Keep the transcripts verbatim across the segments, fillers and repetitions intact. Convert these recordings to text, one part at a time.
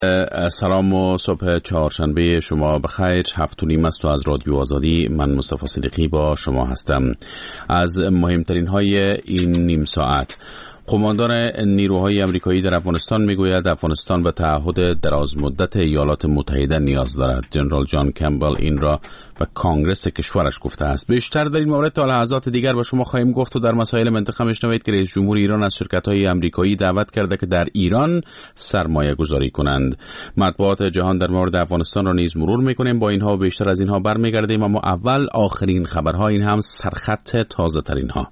سلام و صبح چهارشنبه شما بخیر. هفت و نیم است و از رادیو آزادی من مصطفی صدیقی با شما هستم. از مهمترین های این نیم ساعت: قماندان نیروهای آمریکایی در افغانستان میگوید افغانستان به تعهد دراز مدت ایالات متحده نیاز دارد. جنرال جان کمبل این را به کانگرس کشورش گفته است. بیشتر در این مورد تا لحظات دیگر با شما خواهیم گفت و در مسائل منطقه میشنوید که رئیس جمهور ایران از شرکت‌های آمریکایی دعوت کرده که در ایران سرمایه گذاری کنند. مطبوعات جهان در مورد افغانستان را نیز مرور میکنیم. با اینها و بیشتر از اینها برمیگردیم، اما اول آخرین خبرها، این هم سرخط تازه ترین ها.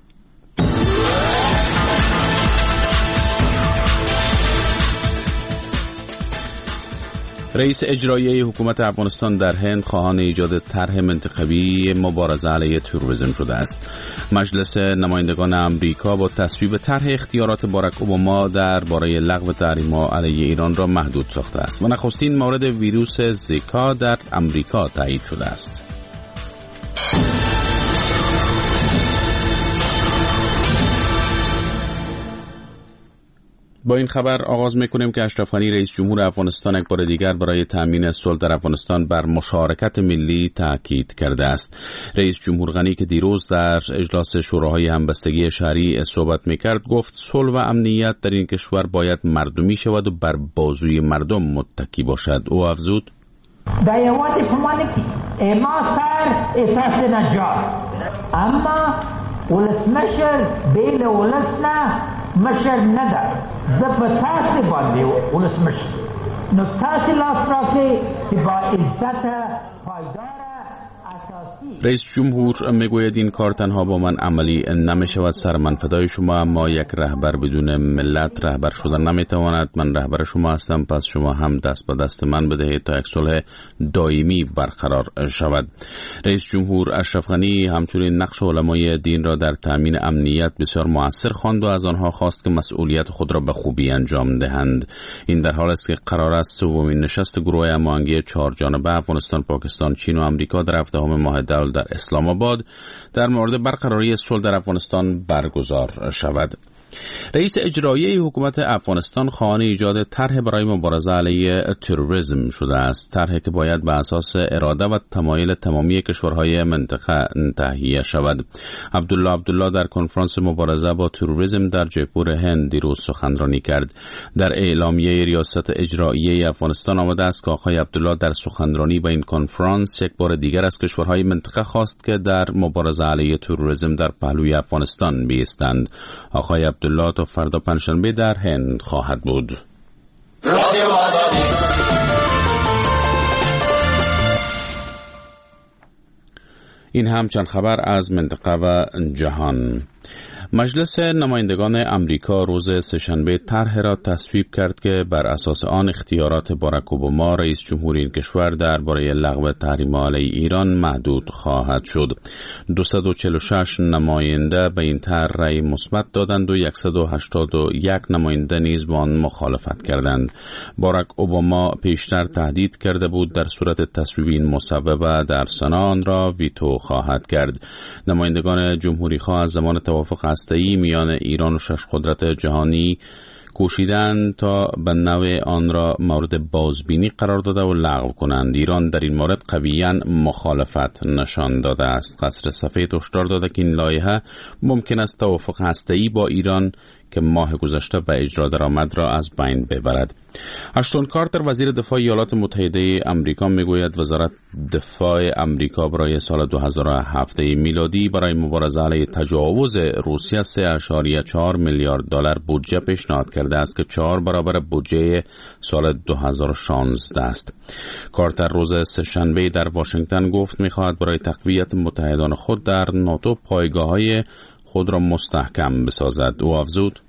رئیس اجرایی حکومت افغانستان در هند خواهان ایجاد طرح منطقوی مبارزه علیه تروریسم شده است. مجلس نمایندگان آمریکا با تصویب طرح اختیارات باراک اوباما درباره لغو تحریم‌ها علیه ایران را محدود ساخته است و نخستین مورد ویروس زیکا در آمریکا تایید شده است. با این خبر آغاز می‌کنیم که اشرف غنی رئیس جمهور افغانستان یک بار دیگر برای تأمین صلح در افغانستان بر مشارکت ملی تاکید کرده است. رئیس جمهور غنی که دیروز در اجلاس شوراهای همبستگی شهری صحبت می‌کرد گفت صلح و امنیت در این کشور باید مردمی شود و بر بازوی مردم متکی باشد. او افزود: در یوات پمانکی ما سر احساس نجات اما ولسمشر بیل ولسنا مشر ندار زبطاس باندی ولسمشر نستاسی لاس راکی که با عزت پایدار رئیس جمهور میگوید این کار تنها با من عملی نمی شود. سر من فدای شما، اما یک رهبر بدون ملت رهبر شدن نمی تواند. من رهبر شما هستم، پس شما هم دست به دست من بدهید تا یک صلح دائمی برقرار شود. رئیس جمهور اشرف غنی همچنین نقش علمای دین را در تامین امنیت بسیار مؤثر خواند و از آنها خواست که مسئولیت خود را به خوبی انجام دهند. این در حالی است که قرار است سومین نشست گروه هماهنگی چهار جانبه افغانستان، پاکستان، چین و آمریکا در هفدهم ماه دول در اسلام آباد در مورد برقراری صلح در افغانستان برگزار شود. رئیس اجرایی حکومت افغانستان خواهان ایجاد طرح برای مبارزه علیه تروریسم شده است. طرحی که باید به اساس اراده و تمایل تمامی کشورهای منطقه تهیه شود. عبدالله عبدالله در کنفرانس مبارزه با تروریسم در جیپور هند دیروز سخنرانی کرد. در اعلامیه ریاست اجرایی افغانستان آمده است که آقای عبدالله در سخنرانی به این کنفرانس یک بار دیگر از کشورهای منطقه خواست که در مبارزه علیه تروریسم در پهلوی افغانستان بایستند. آقای عبدالله تا فردا پنجشنبه در هند خواهد بود. این هم چند خبر از منطقه و جهان. مجلس نمایندگان آمریکا روز سه‌شنبه طرح را تصویب کرد که بر اساس آن اختیارات باراک اوباما رئیس جمهور این کشور درباره لغو تحریم‌ها علیه ایران محدود خواهد شد. دویست و چهل و شش نماینده به این طرح رأی مثبت دادند و صد و هشتاد و یک نماینده نیز با آن مخالفت کردند. باراک اوباما پیشتر تهدید کرده بود در صورت تصویب این مصوبه در سنا آن را ویتو خواهد کرد. نمایندگان جمهوری‌خواه از زمان توافق هسته‌ای میان ایران و شش قدرت جهانی کوشیدند تا به نوع آن را مورد بازبینی قرار داده و لغو کنند. ایران در این مورد قویاً مخالفت نشان داده است. قصر سفید هشدار داده که این لایحه ممکن است توافق هسته‌ای با ایران که ماه گذشته به اجرا درآمد را از بین ببرد. اشتون کارتر وزیر دفاع ایالات متحده آمریکا میگوید وزارت دفاع آمریکا برای سال دو هزار و هفت میلادی برای مبارزه علیه تجاوز روسیه سه ممیز چهار میلیارد دلار بودجه پیشنهاد کرده است که چهار برابر بودجه سال دو هزار و شانزده است. کارتر روز سه‌شنبه در واشنگتن گفت میخواهد برای تقویت متحدان خود در ناتو پایگاه‌های خود را مستحکم بسازد. او افزود: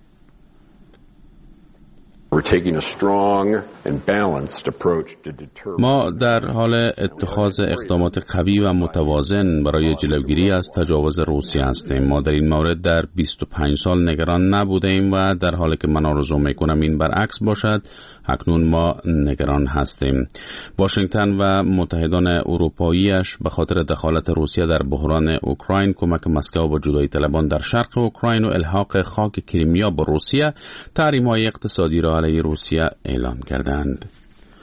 ما در حال اتخاذ اقدامات قوی و متوازن برای جلوگیری از تجاوز روسیه هستیم. ما در این مورد در بیست و پنج سال نگران نبودیم و در حالی که من آرزو میکنم این برعکس باشد، اکنون ما نگران هستیم. واشنگتن و متحدان اروپاییش به خاطر دخالت روسیه در بحران اوکراین، کمک مسکو با جدایی طلبان در شرق اوکراین و الحاق خاک کریمیا با روسیه، تحریم‌های اقتصادی را علیه روسیه اعلام کردند.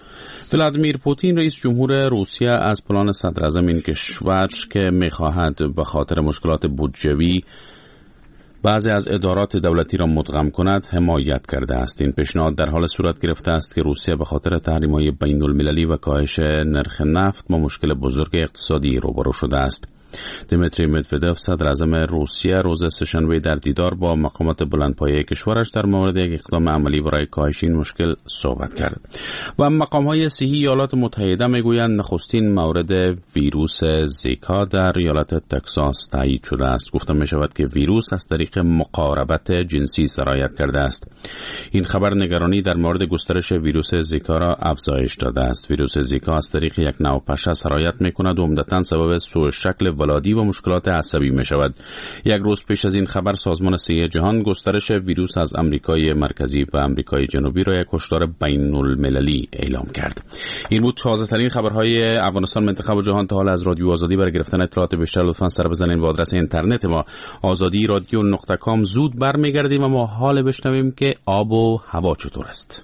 ولادیمیر پوتین رئیس جمهور روسیه از پلان صدر اعظم این کشور که می‌خواهد به خاطر مشکلات بودجویی بعضی از ادارات دولتی را مدغم کند حمایت کرده است. این پیشنهاد در حال صورت گرفته است که روسیه به خاطر تحریم‌های بین‌المللی و کاهش نرخ نفت با مشکل بزرگ اقتصادی روبرو شده است. دیمیتری مدودوف صدر اعظم روسیه روز سه‌شنبه در دیدار با مقامات بلندپایه کشورش در مورد یک اقدام عملی برای کاهش این مشکل صحبت کرد. و مقام‌های صحی ایالات متحده میگویند نخستین مورد ویروس زیکا در ایالت تگزاس تایید شده است. گفته می شود که ویروس از طریق مقاربت جنسی سرایت کرده است. این خبر نگرانی در مورد گسترش ویروس زیکا را افزایش داده است. ویروس زیکا از طریق یک نوع پشه سرایت می‌کند و عمدتاً سبب سوء شکل ولادی و مشکلات عصبی می شود. یک روز پیش از این خبر سازمان صحی جهان گسترش ویروس از آمریکای مرکزی و آمریکای جنوبی را یک کشتار بین المللی اعلام کرد. این بود تازه ترین خبرهای افغانستان، منطقه و جهان. تا حالا از رادیو آزادی برای گرفتن اطلاعات بیشتر لطفاً سر بزنید به آدرس اینترنت ما آزادی رادیو نقطه کام. زود برمیگردیم و ما حال بشنویم که آب و هوا چطور است.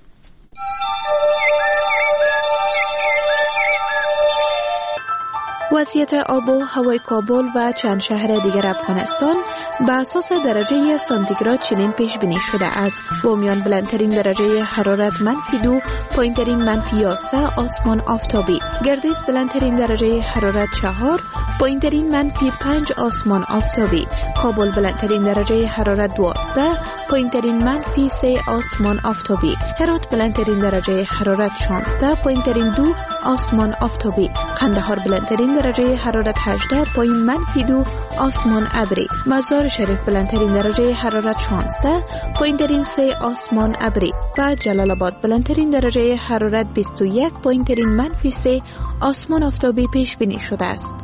وضعیت آب و هوای کابل و چند شهر دیگر افغانستان به اساس درجه سانتیگراد چنین پیش بینی شده است. بامیان بلندترین درجه حرارت منفی دو، پایینترین منفی یازده، آسمان آفتابی. گردیز بلندترین درجه حرارت چهار، پایینترین منفی پنج، آسمان آفتابی. کابل بلندترین درجه حرارت دوازده، پایینترین منفی سه، آسمان آفتابی. هرات بلندترین درجه حرارت شانزده، پایینترین دو، آسمان آفتابی. قندهار بلندترین درجه حرارت هجده، پایین منفی دو، آسمان ابری. مزار شریف بلندترین درجه حرارت شانزده، پایینترین سه، آسمان ابری. و جلال آباد بلندترین درجه حرارت بیست و یک، پایینترین منفی سه، آسمان آفتابی پیش بینی شده است.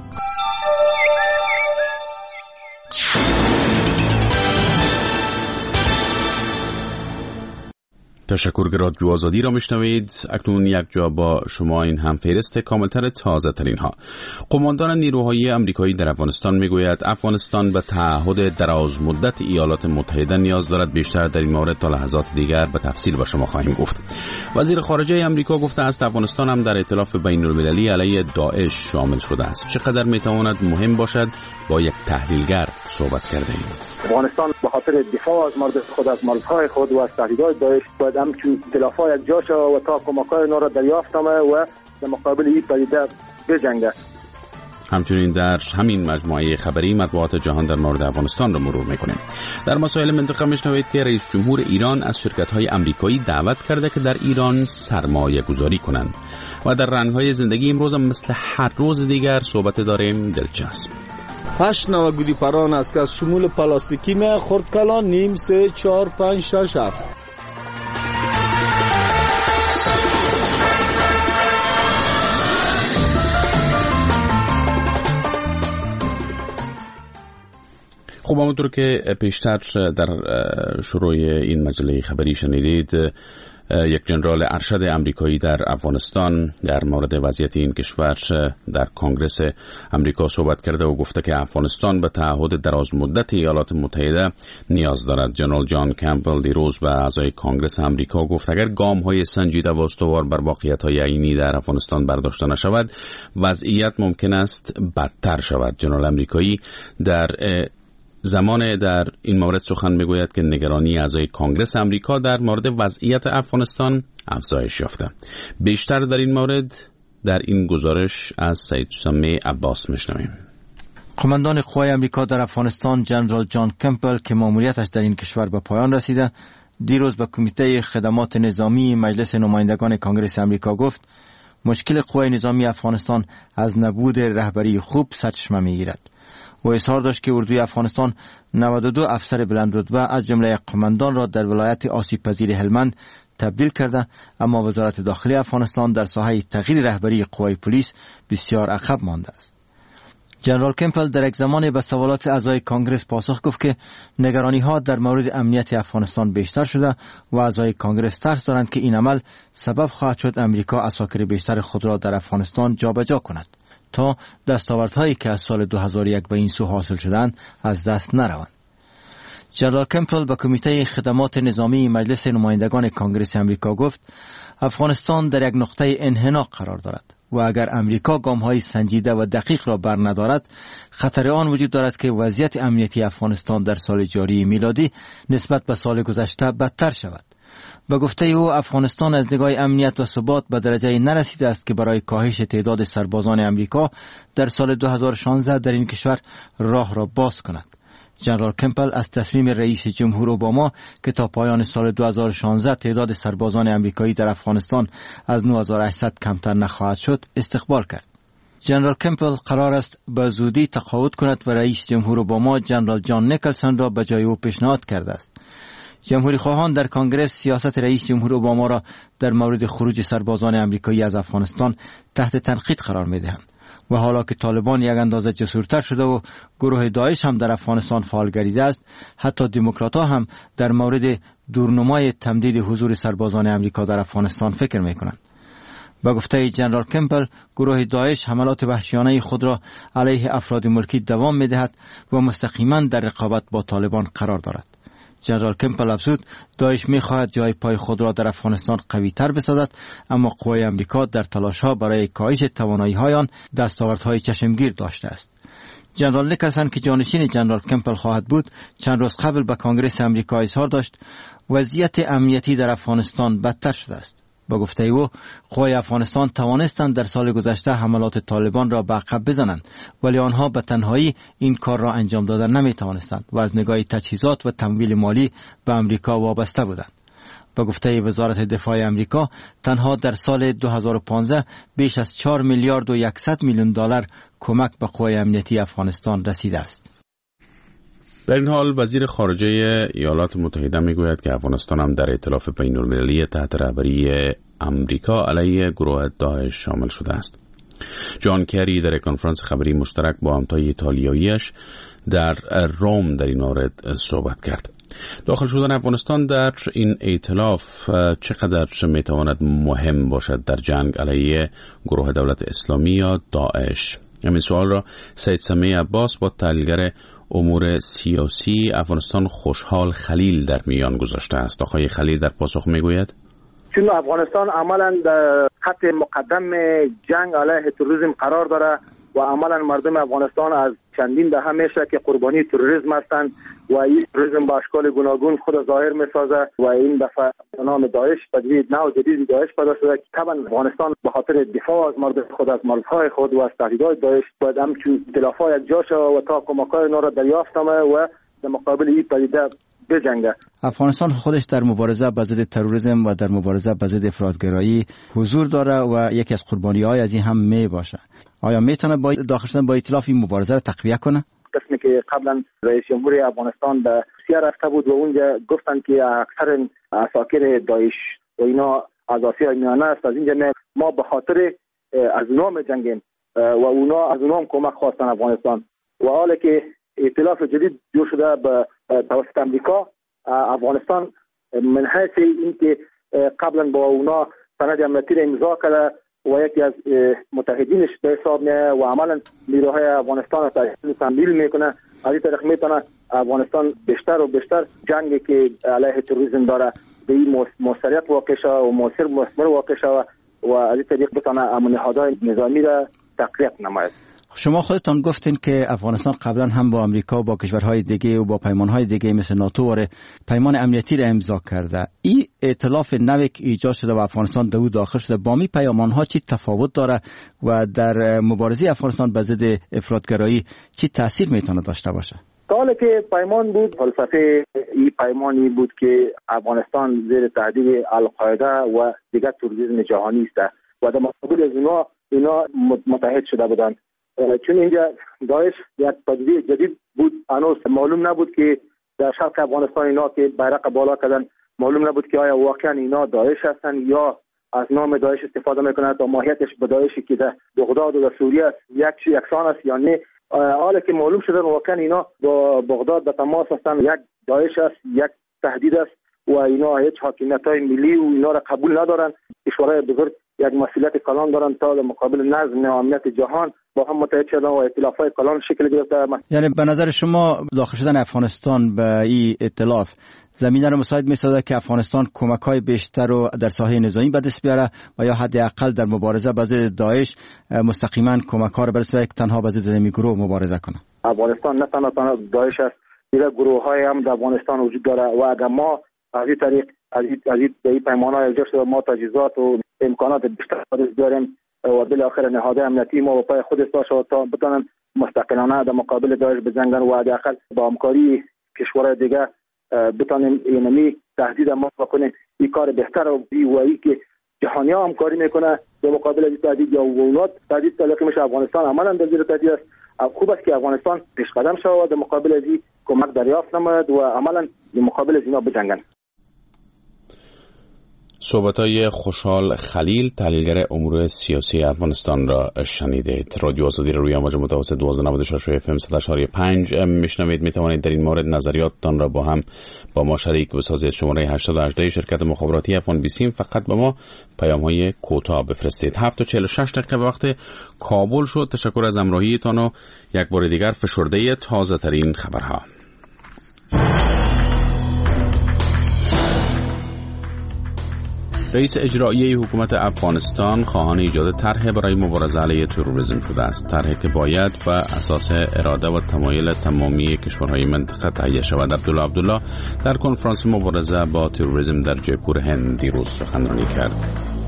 تشکر که رادیو آزادی را میشنوید. اکنون یک جا با شما این هم فهرست کاملتر تازه ترین ها. قماندان نیروهای آمریکایی در افغانستان میگوید افغانستان به تعهد دراز مدت ایالات متحده نیاز دارد. بیشتر در این مورد تا لحظات دیگر به تفصیل با شما خواهیم گفت. وزیر خارجه آمریکا گفته است افغانستان هم در ائتلاف بین المللی علیه داعش شامل شده است. چقدر میتواند مهم باشد با یک تحلیلگر صحبت کرده ایم. افغانستان به خاطر دفاع از مردم خود، از مرزهای خود و از تهدیدات داعش باید همچون ائتلاف‌ها یک جا شود و تا کمک‌های آنها را دریافت نماید و در مقابل این پدیده بجنگد. همچنین در همین مجموعه خبری مطبوعات جهان در مورد افغانستان را مرور می‌کنیم. در مسائل منطقه می‌شنوید که رئیس جمهور ایران از شرکت‌های آمریکایی دعوت کرده که در ایران سرمایه گذاری کنند. و در رنگ‌های زندگی امروز مثل هر روز دیگر صحبت داریم دلچسب. هشت نوع گودی پران است که از شمول پلاستیکی می خورد کلان نیم سه چهار پنج شش هفت. خب همونطور که پیشتر در شروع این مجله خبری شنیدید، یک جنرال ارشد آمریکایی در افغانستان در مورد وضعیت این کشور در کنگره آمریکا صحبت کرده و گفته که افغانستان به تعهد دراز مدت ایالات متحده نیاز دارد. جنرال جان کمپبل دیروز به اعضای کنگره آمریکا گفت اگر گام‌های سنجیده و استوار بر واقعیت‌های عینی در افغانستان برداشته نشود، وضعیت ممکن است بدتر شود. جنرال آمریکایی در زمان در این مورد سخن میگوید که نگرانی اعضای کنگره آمریکا در مورد وضعیت افغانستان افزایش یافته. بیشتر در این مورد در این گزارش از سید سمی عباس میشنویم. قماندان قوای آمریکا در افغانستان جنرال جان کمپبل که ماموریتش در این کشور به پایان رسیده، دیروز به کمیته خدمات نظامی مجلس نمایندگان کنگره آمریکا گفت مشکل قوای نظامی افغانستان از نبود رهبری خوب سرچشمه میگیرد. و اظهار داشت که اردوی افغانستان نود و دو افسر بلند رتبه از جمله قماندان را در ولایت آسیب پذیر هلمند تبدیل کرده، اما وزارت داخلی افغانستان در ساحه تغییر رهبری قوای پلیس بسیار عقب مانده است. جنرال کمپبل در یک زمان به سوالات اعضای کانگرس پاسخ گفت که نگرانی ها در مورد امنیت افغانستان بیشتر شده و اعضای کانگرس ترس دارند که این عمل سبب خواهد شد امریکا عساکر بیشتر خود را در افغانستان جابجا کند تا دستاوردهایی که از سال دو هزار و یک به این سو حاصل شدند از دست نروند. جنرال کمپل به کمیته خدمات نظامی مجلس نمایندگان کنگره امریکا گفت افغانستان در یک نقطه انحناق قرار دارد و اگر امریکا گام‌های سنجیده و دقیق را بر ندارد خطر آن وجود دارد که وضعیت امنیتی افغانستان در سال جاری میلادی نسبت به سال گذشته بدتر شود. به گفته او افغانستان از نگاه امنیت و ثبات به درجه نرسیده است که برای کاهش تعداد سربازان امریکا در سال دو هزار و شانزده در این کشور راه را باز کند. جنرال کمپل از تصمیم رئیس جمهور اوباما که تا پایان سال دو هزار و شانزده تعداد سربازان امریکایی در افغانستان از نه هزار و هشتصد کمتر نخواهد شد استقبال کرد. جنرال کمپل قرار است به زودی تقاعد کند و رئیس جمهور اوباما جنرال جان نیکلسون را به جای او پیشنهاد کرده است. جمهوری خواهان در کنگره سیاست رئیس جمهور اوباما را در مورد خروج سربازان امریکایی از افغانستان تحت تنقید قرار می‌دهند و حالا که طالبان یک اندازه جسورتر شده و گروه داعش هم در افغانستان فعال گردیده است، حتی دموکرات‌ها هم در مورد دورنمای تمدید حضور سربازان امریکا در افغانستان فکر می‌کنند. با گفته جنرال کمپل، گروه داعش حملات وحشیانه خود را علیه افراد ملکی دوام می‌دهد و مستقیما در رقابت با طالبان قرار دارد. جنرال کمپل افزود داعش می‌خواهد جای پای خود را در افغانستان قوی‌تر بسازد، اما قوای امریکا در تلاش‌ها برای کاهش توانایی‌های آن دستاوردهای چشمگیر داشته است. جنرال نیکلسون که جانشین جنرال کمپل خواهد بود، چند روز قبل به کنگره امریکا اظهار داشت وضعیت امنیتی در افغانستان بدتر شده است. با گفته او قوای افغانستان توانستند در سال گذشته حملات طالبان را به عقب بزنند، ولی آنها به تنهایی این کار را انجام دادن نمی توانستند و از نگاه تجهیزات و تمویل مالی به امریکا وابسته بودند. با گفته وزارت دفاع امریکا تنها در سال دو هزار و پانزده بیش از چهار میلیارد و صد میلیون دلار کمک به قوای امنیتی افغانستان رسیده است. در این حال وزیر خارجه ایالات متحده میگوید که افغانستان هم در ائتلاف بین‌المللی تحت رهبری امریکا علیه گروه داعش شامل شده است. جان کری در کنفرانس خبری مشترک با همتای ایتالیاییش در روم در این مورد صحبت کرد. داخل شدن افغانستان در این ائتلاف چقدر میتواند مهم باشد در جنگ علیه گروه دولت اسلامی یا داعش؟ همین سوال را سید سمیع عباس با تحلیلگر امور سیاسی افغانستان خوشحال خلیل در میان گذاشته است. آقای خلیل در پاسخ میگوید چون افغانستان عملا در خط مقدم جنگ علیه تروریسم قرار داره و عملا مردم افغانستان از چندین دهه میشه که قربانی تروریسم هستند و این تروریسم با اشکال گوناگون خود ظاهر میسازه و این دفعه به نام داعش تجدید نو جدید داعش پیدا شده. طبعا افغانستان به خاطر دفاع از مردم خود، از ملک‌های خود و از تهدیدات داعش باید همچون ائتلاف‌ها یک جا شود و تا کمک‌های اونا را دریافت نماید و در مقابل این پدیده بجنگه. افغانستان خودش در مبارزه با ضد تروریسم و در مبارزه با ضد افراطگرایی حضور داره و یکی از قربانی‌های از این هم می باشه. آیا میتونه با داخل شدن با ائتلاف این مبارزه را تقویت کنه؟ قسمی که قبلا رئیس جمهور افغانستان به روسیه رفته بود و اونجا گفتن که اکثر اساکر داعش و اینا از آسیای میانه است، از اینجا ما به خاطر از اونا جنگیم و اونا از اونا کمک خواستن افغانستان و حالا که ائتلاف جدید جور شده به توسط امریکا، افغانستان من حیث اینکه قبلا با اونا سند امنیتی را امضا کرده و یکی از متحدینش به حساب میاد و عملا نیروهای افغانستان را تمویل میکنه، از این طریق میتونه افغانستان بیشتر و بیشتر جنگی که علیه تروریسم داره به این موثریت واقع شود و موثر مثمر واقع شود و از این طریق بتونه نهادهای نظامی را تقویت نماید. شما خودتان گفتین که افغانستان قبلا هم با امریکا و با کشورهای دیگه و با پیمانهای دیگه مثل ناتو و پیمان امنیتی را امضا کرده. این ائتلاف نوی که ایجاد شده و افغانستان در او داخل شده با می پیمانها چی تفاوت داره و در مبارزه افغانستان با ضد افراطگرایی چی تاثیر میتونه داشته باشه؟ حالا که پیمان بود، فلسفه این پیمانی بود که افغانستان زیر تهدید القاعده و دیگر تروریسم جهانی است و در مقابل از اینا اینا متحد شده بودند. چون اینجا داعش یک پدیده جدید بود، هنوز معلوم نبود که در شرق افغانستان اینا که بیرق بالا کردن معلوم نبود که آیا واقعا اینا داعش هستن یا از نام داعش استفاده میکنند و ماهیتش به داعشی که در بغداد و در سوریه است یک یکسان است یا نه. حالا که معلوم شده واقعا اینا با بغداد به تماس هستند، یک داعش است، یک تهدید است و اینا هیچ حاکمیت‌های ملی و اینا را قبول ندارن. کشورهای بزرگ یک مسئولیت کلان دارند تا در مقابل نظم و امنیت جهان با هم متحد شدن و ائتلاف‌های کلان شکل گرفته. یعنی به نظر شما داخل شدن افغانستان به این ائتلاف زمینه رو مساعد می‌سازد که افغانستان کمک‌های بیشتر رو در ساحه نظامی به دست بیاره و یا حداقل در مبارزه با ضد داعش مستقیما کمک‌ها رو برسونه که تنها به ضد این گروه مبارزه کنه؟ افغانستان نه تنها تنها داعش است، دیگر گروه‌های هم در افغانستان وجود داره و اگر ما از این طریق از این به این پیمان‌های جشن شده ما تجهیزات و امکانات بیشتر داریم و بالاخره نهادهای امنیتی ما و پای خود استاد شد تا بتونن مستقلانه در مقابل داعش بجنگن و حداقل با همکاری کشورهای دیگه بتونیم اینمی تهدید ما بکنیم. این کار بهتر و ای که جهانی ها همکاری میکنه در مقابل این تهدید یا اولاد تهدید تلقی میشه. افغانستان عملا در زیر تهدید است. خوب است که افغانستان پیش قدم شود در مقابل از این کمک دریافت نماید و عملا در مقابل از اینا بجنگن. صحبت‌های خوشحال خلیل، تحلیلگر امور سیاسی افغانستان را شنیدید. رادیو آزادی را روی امواج متوسط دوازده و نود و شش اف ام صد و شش و پنج میشنوید. می توانید در این مورد نظریاتتان را با هم با ما شریک بسازید. شماره هشت هشت شرکت مخابراتی افغان بیسیم فقط به ما پیام‌های کوتاه بفرستید. هفت و چهل و شش دقیقه وقت کابل شد. تشکر از همراهیتان و یک بار دیگر فشرده تازه ترین خبرها. رئیس اجرایی حکومت افغانستان خواهان ایجاد طرح برای مبارزه علیه تروریسم شده است. طرحی که باید بر اساس اراده و تمایل تمامی کشورهای منطقه تهیه شود. عبدالله عبدالله در کنفرانس مبارزه با تروریسم در جیپور هند دیروز سخنرانی کرد.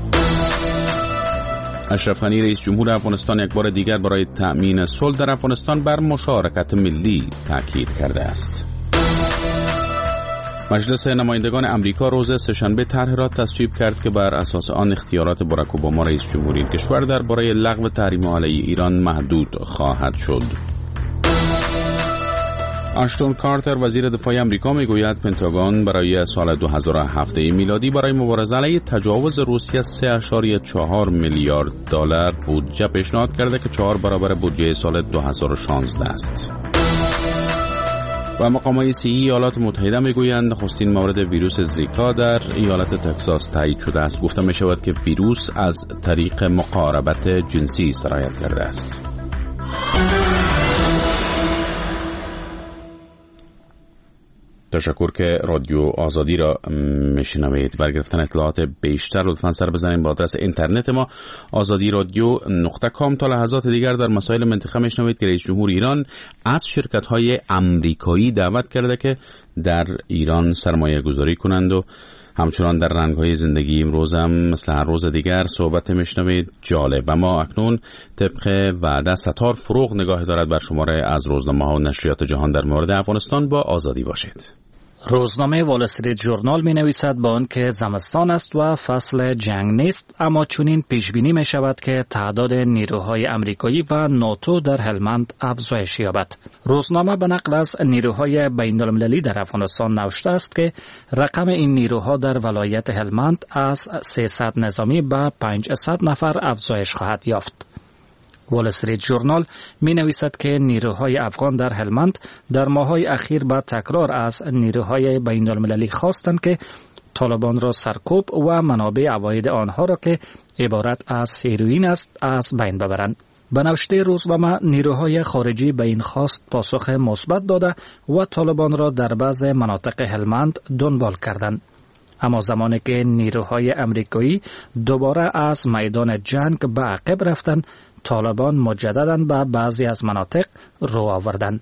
اشرف غنی رئیس جمهور افغانستان یک بار دیگر برای تأمین صلح در افغانستان بر مشارکت ملی تاکید کرده است. مجلس نمایندگان امریکا روز سه‌شنبه طرحی را تصویب کرد که بر اساس آن اختیارات باراک اوباما رئیس جمهوری این کشور درباره لغو تحریم علیه ایران محدود خواهد شد. آشتون کارتر وزیر دفاع امریکا میگوید پنتاگون برای سال دو هزار و هفت میلادی برای مبارزه علیه تجاوز روسیه سه و چهار میلیارد دلار بودجه پیشنهاد کرده که چهار برابر بودجه سال دو هزار و شانزده است. و مقامات صحی ایالات متحده میگویند نخستین مورد ویروس زیکا در ایالت تگزاس تایید شده است. گفته می شود که ویروس از طریق مقاربت جنسی سرایت کرده است. تشکر که رادیو آزادی را میشنوید. برای گرفتن اطلاعات بیشتر لطفاً سر بزنید به آدرس اینترنت ما آزادی رادیو نقطه کام. تا لحظات دیگر در مسائل منطقه میشنوید که رئیس جمهور ایران از شرکت‌های امریکایی دعوت کرده که در ایران سرمایه گذاری کنند و همچنان در رنگ‌های زندگی امروز هم مثل هر روز دیگر صحبت میشنوید جالب. اما اکنون طبق وعده ستار فروغ نگاه دارد بر شماره از روزنامه‌ها و نشریات جهان در مورد افغانستان. با آزادی باشید. روزنامه وال استریت ژورنال می نویسد با آنکه زمستان است و فصل جنگ نیست، اما چنین پیش بینی می شود که تعداد نیروهای امریکایی و ناتو در هلمند افزایش یابد. روزنامه به نقل از نیروهای بین المللی در افغانستان نوشته است که رقم این نیروها در ولایت هلمند از سیصد نظامی به پانصد نفر افزایش خواهد یافت. وال استریت ژورنال می نویسد که نیروهای افغان در هلمند در ماه‌های اخیر با تکرار از نیروهای بین المللی خواستند که طالبان را سرکوب و منابع عواید آنها را که عبارت از هیروئین است از بین ببرند. به نوشته روزنامه نیروهای خارجی به این خواست پاسخ مثبت داده و طالبان را در بعض مناطق هلمند دنبال کردند. اما زمانی که نیروهای امریکایی دوباره از میدان جنگ به عقب رفتند، طالبان مجدداً به بعضی از مناطق رو آوردند.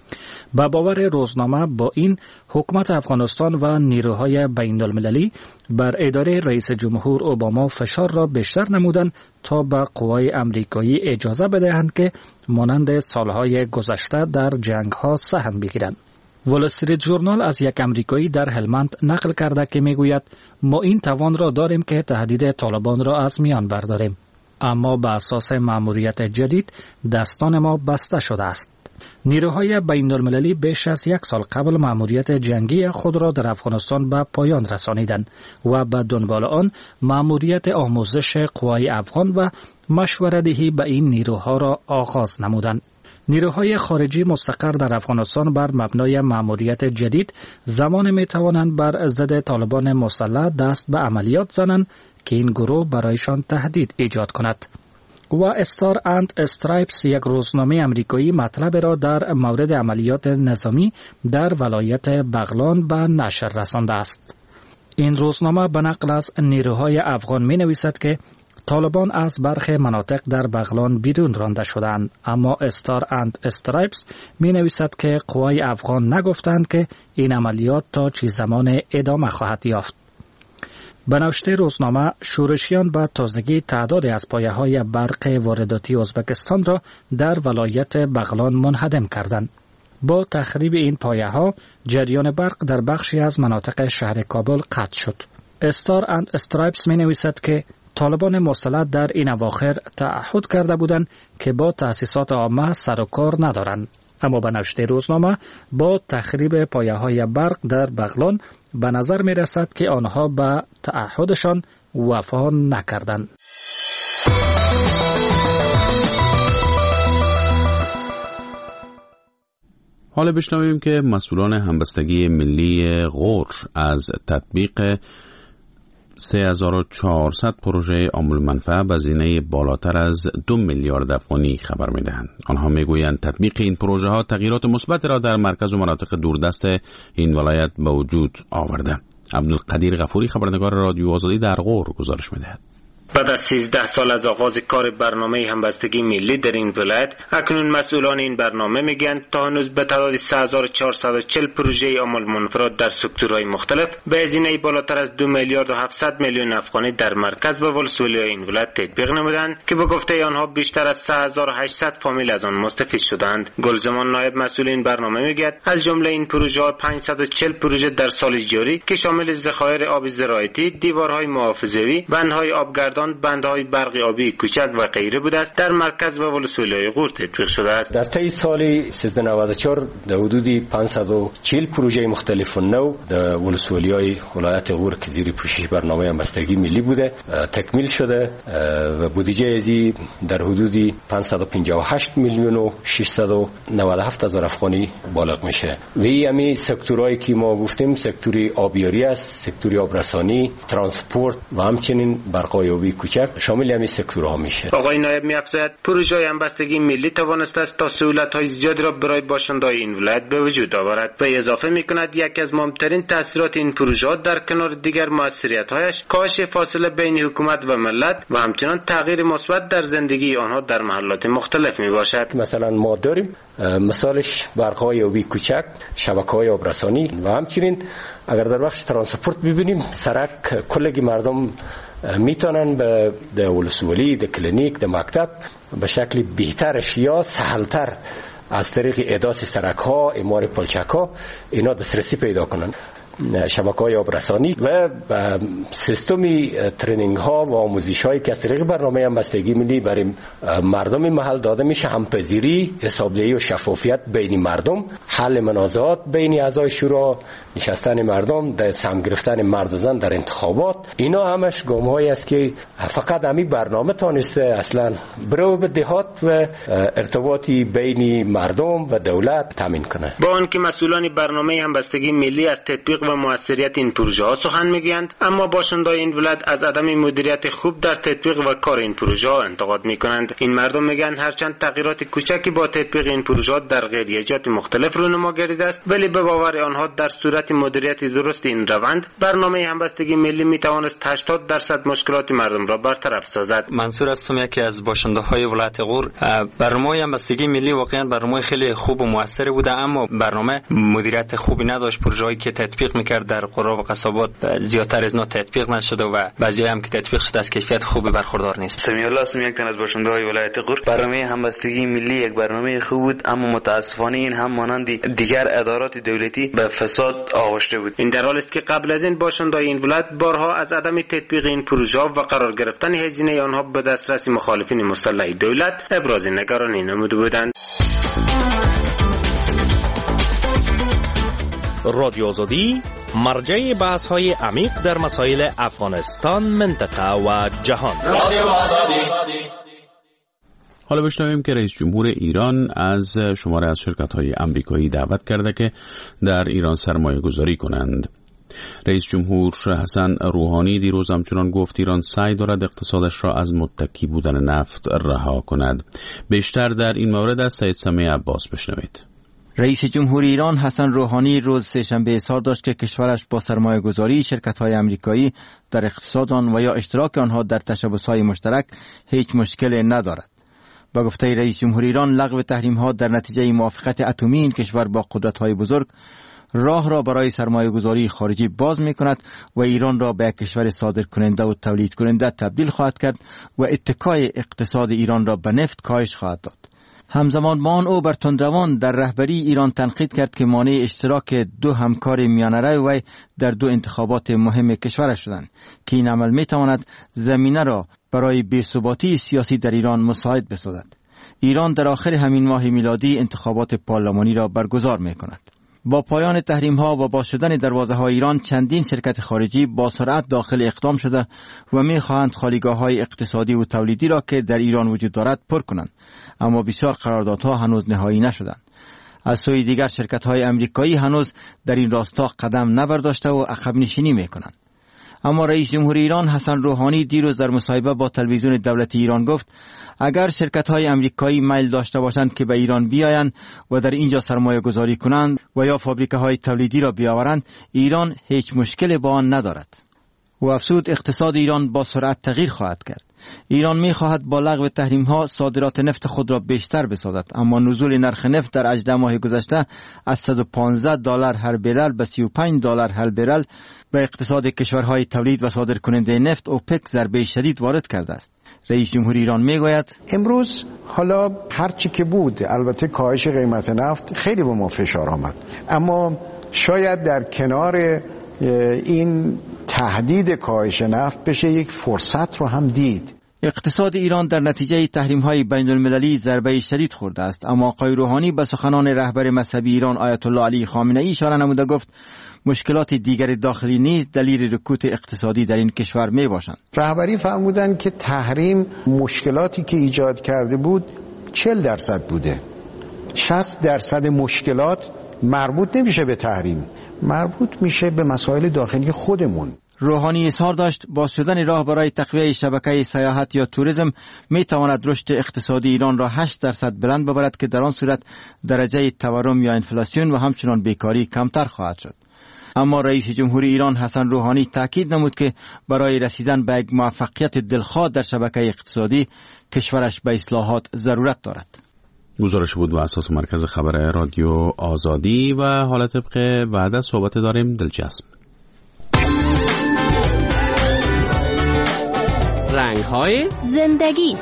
با باور روزنامه با این حکومت افغانستان و نیروهای بین المللی بر اداره رئیس جمهور اوباما فشار را بیشتر نمودند تا به قوای امریکایی اجازه بدهند که مانند سالهای گذشته در جنگ‌ها سهم بگیرند. وال استریت ژورنال از یک امریکایی در هلمند نقل کرده که میگوید ما این توان را داریم که تهدید طالبان را از میان برداریم، اما به اساس مأموریت جدید دستان ما بسته شده است. نیروهای بین المللی بیش از یک سال قبل مأموریت جنگی خود را در افغانستان به پایان رسانیدند و به دنبال آن مأموریت آموزش قوای افغان و مشوره‌دهی به این نیروها را آغاز نمودند. نیروهای خارجی مستقر در افغانستان بر مبنای مأموریت جدید زمان می توانند بر ضد طالبان مسلح دست به عملیات زنند که این گروه برایشان تهدید ایجاد کند. و استار اند استرایپس یک روزنامه امریکایی مطلب را در مورد عملیات نظامی در ولایت بغلان به نشر رسانده است. این روزنامه به نقل از نیروهای افغان می نویسد که طالبان از برخی مناطق در بغلان بیرون رانده شدند، اما استار اند استرایپس می نویسد که قوای افغان نگفتند که این عملیات تا چه زمان ادامه خواهد یافت. به نوشته روزنامه، شورشیان به تازگی تعدادی از پایه‌های برق وارداتی ازبکستان را در ولایت بغلان منهدم کردند. با تخریب این پایه‌ها، جریان برق در بخشی از مناطق شهر کابل قطع شد. استار اند استرایپس می نویسد که طالبان مسلح در این اواخر تعهد کرده بودند که با تأسیسات عامه سر و کار ندارند، اما به نوشته روزنامه با تخریب پایه‌های برق در بغلان به نظر می رسد که آنها به تعهدشان وفا نکردند. حالا بشنویم که مسئولان همبستگی ملی غور از تطبیق سه هزار و چهارصد پروژه عامل منفعه به هزینه بالاتر از دو میلیارد افغانی خبر می‌دهند. آنها میگویند تطبیق این پروژه ها تغییرات مثبت را در مرکز و مناطق دوردست این ولایت به وجود آورده. عبدالقدیر غفوری، خبرنگار رادیو آزادی، در غور گزارش می‌دهد. بعد از سیزده سال از آغاز کار برنامه همبستگی ملی در این ولایت، اکنون مسئولان این برنامه میگن تا هنوز به تعداد سه هزار و چهارصد و چهل پروژه عامل منفرد در سکتورهای مختلف به هزینه بالاتر از دو میلیارد و هفتصد میلیون افغانی در مرکز و ولسوالی‌های این ولایت تطبیق نمودند که به گفته آنها بیشتر از سه هزار و هشتصد فامیل از آن مستفید شدند. گلزمان نایب مسئول این برنامه میگه از جمله این پروژه ها پانصد و چهل پروژه در سال جاری که شامل ذخایر آب زراعتی، دیوارهای محافظه‌ای، بندهای آبگردان، بندهای برق آبی کوچک و غیره بوده است در مرکز و ولسوالی‌های غور تطبیق شده است. در طی سال سیزده نود و چهار در حدود پانصد و چهل پروژه مختلف و نو در ولسوالی‌های ولایت غور که زیر پوشش برنامه همبستگی ملی بوده تکمیل شده و بودجه ازی در حدود پانصد و پنجاه و هشت میلیون و ششصد و نود و هفت هزار افغانی بالغ میشه. و این سکتورایی که ما گفتیم سکتوری آبیاری است، سکتوری آبرسانی، ترانسپورت و همچنین برقای آبی کوچک شامل همین سکتورها میشه. آقای نایب می‌افزاید پروژه همبستگی ملی توانسته است تا سهولت‌های زیادی را برای باشندگان این ولایت به وجود آورد و اضافه می‌کند یکی از مهمترین تأثیرات این پروژه در کنار دیگر موثریت‌هایش کاهش فاصله بین حکومت و ملت و همچنین تغییر مثبت در زندگی آنها در محلات مختلف میباشد. مثلا ما داریم مثالش برق‌های آبی کوچک، شبکه‌های آبرسانی و همچنین اگر در بخش ترانسپورت ببینیم سرک کلگی مردم میتونن به د ولسوالی، د کلینیک، د مکتب به شکل بهترش یا سهلتر از طریق احداث سرک ها، اعمار پلچک ها اینا دسترسی پیدا کنن. شبکه‌های آبرسانی و سیستمی ترینینگ ها و آموزش هایی که از طریق برنامه همبستگی ملی برای مردم محل داده میشه، همپذیری، حسابدهی و شفافیت بین مردم، حل منازعات بین اعضای شورا، نشستن مردم، در سهم گرفتن مرد و زن در انتخابات، اینا همش گام‌هایی است که فقط همین برنامه تونسته اصلا برو به دهات و ارتباطی بین مردم و دولت تامین کنه. با آنکه مسئولان برنامه همبستگی ملی از تطبیق و موثریت این پروژه ها سخن میگویند، اما باشندگان این ولایت از عدم مدیریت خوب در تطبیق و کار این پروژه ها انتقاد میکنند. این مردم میگن هرچند تغییرات کوچکی با تطبیق این پروژه در غیریجات مختلف رونما گردیده است، ولی به باور آنها در صورت مدیریت درست این روند برنامه همبستگی ملی میتوانست هشتاد درصد مشکلات مردم را برطرف سازد. منصور هستم، یکی از باشنده‌های ولایت غور. برنامه همبستگی ملی واقعا برنامه خیلی خوب و موثری بوده، اما برنامه مدیریت خوبی نداشت. پروژه‌ای که تطبیق میکرد در قرا و قصابات زیادتر از نه تطبیق نشده و بعضی هم که تطبیق شده از کیفیت خوبی برخوردار نیست. سمیع الله اسم یک تن از باشنده‌های ولایت غور. برنامه همبستگی ملی یک برنامه خوب بود، اما متاسفانه این هم مانند دیگر ادارات دولتی به فساد آغشته بود. این در حالی است که قبل از این باشندگان این ولایت بارها از عدم تطبیق این پروژه و قرار گرفتن هزینه آنها به دسترس مخالفین مسلح دولت ابراز نگرانی نموده بودند. رادیو آزادی مرجع بحث های عمیق در مسائل افغانستان، منطقه و جهان. رادیو آزادی. حالا بشنویم که رئیس جمهور ایران از شماره از شرکت های امریکایی دعوت کرده که در ایران سرمایه گذاری کنند. رئیس جمهور حسن روحانی دیروز همچنان گفت ایران سعی دارد اقتصادش را از متکی بودن نفت رها کند. بیشتر در این مورد از سید سمیع عباس بشنوید. رئیس جمهور ایران حسن روحانی روز سه‌شنبه اظهار داشت که کشورش با سرمایه گذاری شرکت های امریکایی در اقتصاد آن و یا اشتراک آنها در تشبث های مشترک هیچ مشکل ندارد. با گفته رئیس جمهور ایران، لغو تحریم ها در نتیجه موافقت اتمی این کشور با قدرت های بزرگ راه را برای سرمایه گذاری خارجی باز می کند و ایران را به کشور صادر کننده و تولید کننده تبدیل خواهد کرد و اتکای اقتصاد ایران را به نفت کاهش خواهد داد. همزمان با آن او بر تندروان در رهبری ایران تنقید کرد که مانع اشتراک دو همکار میانه وی در دو انتخابات مهم کشورش شدند که این عمل می تواند زمینه را برای بی‌ثباتی سیاسی در ایران مساعد بسازد. ایران در آخر همین ماه میلادی انتخابات پارلمانی را برگزار می کند. با پایان تحریم ها و باز شدن دروازه های ایران، چندین شرکت خارجی با سرعت داخل اقدام شده و می خواهند خالیگاه های اقتصادی و تولیدی را که در ایران وجود دارد پر کنند، اما بسیار قراردادها هنوز نهایی نشدند. از سوی دیگر شرکت های امریکایی هنوز در این راستا قدم نبرداشته و عقب نشینی می کنند. اما رئیس جمهور ایران حسن روحانی دیروز در مصاحبه با تلویزیون دولتی ایران گفت اگر شرکت‌های امریکایی میل داشته باشند که به ایران بیایند و در اینجا سرمایه گذاری کنند و یا فابریکه‌های تولیدی را بیاورند، ایران هیچ مشکل با آن ندارد. و افزود اقتصاد ایران با سرعت تغییر خواهد کرد. ایران می‌خواهد با لغو تحریم‌ها صادرات نفت خود را بیشتر بسازد، اما نزول نرخ نفت در هجده ماه گذشته از صد و پانزده دلار هر برل به سی و پنج دلار هر برل به اقتصاد کشورهای تولید و صادر کننده نفت اوپک ضربه شدید وارد کرده است. رئیس جمهور ایران میگوید امروز حالا هر چی که بود، البته کاهش قیمت نفت خیلی به ما فشار آمد، اما شاید در کنار این تهدید کاهش نفت بشه یک فرصت رو هم دید. اقتصاد ایران در نتیجه تحریم‌های بین‌المللی ضربه شدید خورده است، اما آقای روحانی به سخنان رهبر مذهبی ایران آیت الله علی خامنه‌ای اشاره نموده گفت مشکلات دیگر داخلی نیز دلیل رکود اقتصادی در این کشور می باشند. رهبری فرمودند که تحریم مشکلاتی که ایجاد کرده بود چهل درصد بوده. شصت درصد مشکلات مربوط نمیشه به تحریم، مربوط میشه به مسائل داخلی خودمون. روحانی اظهار داشت باز شدن راه برای تقویت شبکه سیاحت یا توریسم می تواند رشد اقتصادی ایران را هشت درصد بلند ببرد که در آن صورت درجه تورم یا انفلاسیون و همچنان بیکاری کمتر خواهد شد. اما رئیس جمهور ایران حسن روحانی تاکید نمود که برای رسیدن به یک موفقیت دلخواه در شبکه اقتصادی کشورش به اصلاحات ضرورت دارد. گزارش بود و اساس مرکز خبر رادیو آزادی و حالا طبق وعده صحبت داریم دلچسب. رنگ‌های زندگی.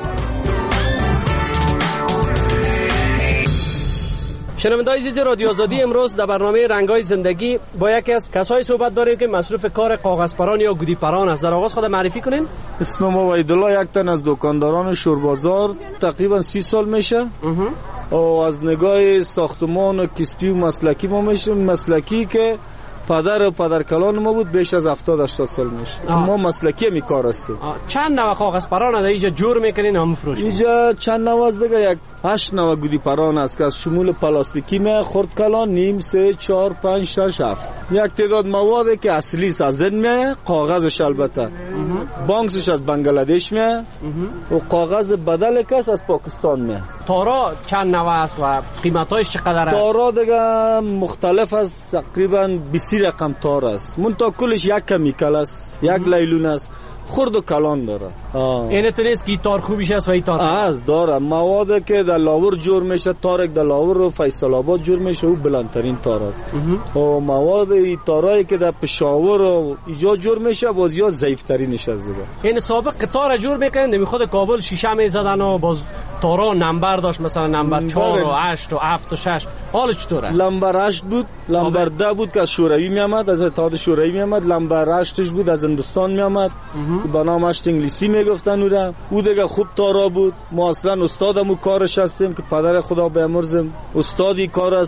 شنونده‌های عزیز رادیو آزادی، امروز در برنامه رنگ‌های زندگی با یکی از کسایی صحبت داریم که مصروف کار کاغذپران یا گودیپران است. در آغاز خود معرفی کنین. اسم ما وحیدالله، یک تن از دکانداران شوربازار، تقریبا سی سال میشه. و از نگاه ساختمان و کسبی و مسلکی ما میشه، مسلکی که پدر و پدرکلان ما بود، بیش از هفتاد هشتاد سال میشه. ما مسلکی می کار هستیم. چند نوع کاغذپران در اینجا جور میکنین هم فروش؟ اینجا چند نوع است دیگه، یک هشت نوع گودیپران است که از شمول پلاستیکی می، خرد کلان، نیم، سه، چهار، پنج، شش، هفت. یک تعداد موادی که اصلی از هند می، کاغذش البته بانکسش از بنگلادش می و کاغذ بدل کس از پاکستان می. تارا چند نوع است و قیمتایش چقدر است؟ تارا دیگه مختلف است، تقریبا بیست رقم تار است، منتها کلش یک کمیکل است، یک لیلون است، خرد و کلان داره. اینه تو نیست که تار خوبیش است و این تار است داره. مواد که در لاور جور میشه، تارک در لاور و فیصل آباد جور میشه، او بلندترین تار است. و مواد ای تارایی که در پشاور و اینجا جور میشه باز یا ضعیفترینش است دیگه. این سابق تار جور میکنن، نمیخواد کابل شیشه میزدن و باز تارا نمبر داشت، مثلا نمبر چهار و هشت و هفت و شش. حالا چطوره؟ نمبر هشت بود، نمبر ده بود که از شوروی میامد، از اتحاد شوروی میامد، نمبر هشتش بود از هندوستان میامد که به نام هشت انگلیسی میگفتن. او او دیگه خوب تارا بود. ما اصلا استادمو کارش هستیم که پدر خدا بیامرزم، استادی کار است،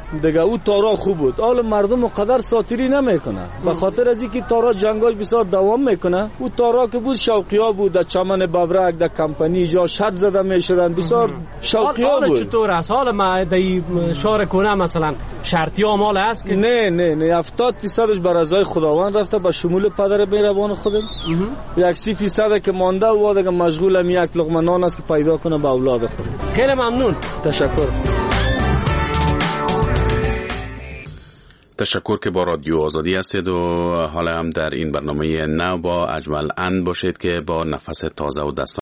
دیگه او تارا خوب بود. حالا مردم قدر ساتیری نمیکنه به خاطر از اینکه تارا جنگاش بسیار دوام میکنه. او تارا که بود شوقیا بود، در چمن ببرک در کمپانی جا شرط زده میشدن، بسیار شوقیا بود. چطور است حالا ما در شهر کنه مثلا شرطی مال است که نه نه نه هفتاد درصدش بر رضای خداوند رفته به شمول پدر مهربان خودم. یک سی درصد که مانده و دیگه مشغولم یک لقمه نان است که پیدا کنه به اولاد خود. خیلی ممنون. تشکر. تشکر که با رادیو آزادی هستید و حالا هم در این برنامه نو با اجمل اند باشید که با نفس تازه و دست